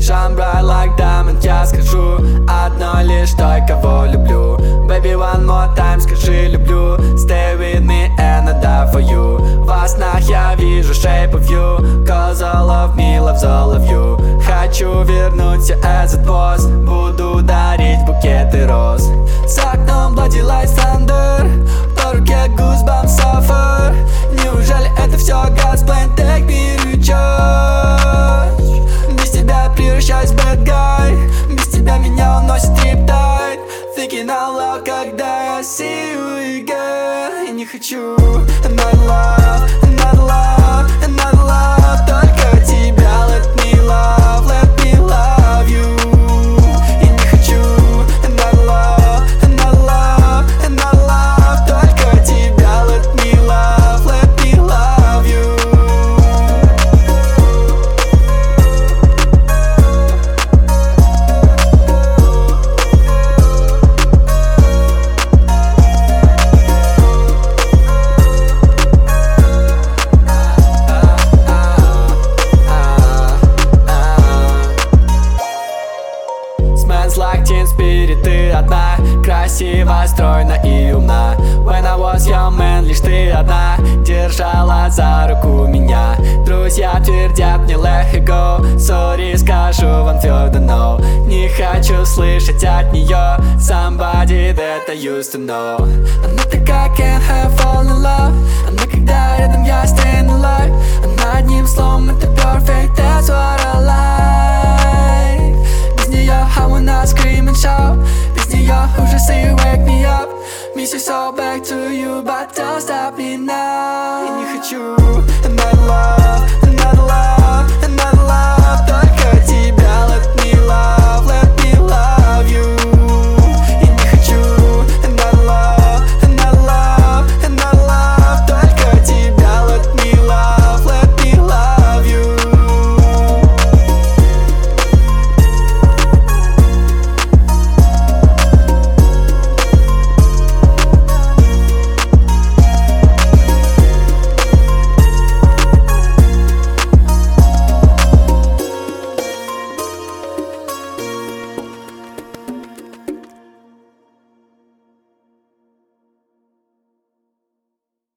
Shine bright like diamond, я скажу одно лишь той, кого люблю. Baby, one more time, скажи люблю. Stay with me and I die for you. Во снах я вижу shape of you, cause all of me loves all of you. Хочу вернуть все этот босс, буду дарить букеты роз. За окном bloody lights thunder, по руке goosebumps suffer. Неужели это все God's plan? Take me to church. Без тебя превращаюсь в bad guy, без тебя меня уносит tip-tight. Thinking out loud, когда я see you again. И не хочу another love, another love, another love. Только тебя, let me love you. И не хочу another love, another love, another love. Только тебя, let me love you. Smells like teen spirit, ты одна, красива, стройна и умна. When I was young man, лишь ты одна держала за руку меня. Друзья твердят мне let her go, sorry, скажу вам твердо no. Не хочу слышать от нее somebody that I used to know. Она такая can't have fall in love, она когда рядом я staying alive. Она одним словом это perfect, that's what I like. Без нее I wanna scream and shout, без нее ужасы you wake me up. Miss you so back to you, but don't stop me now. И не хочу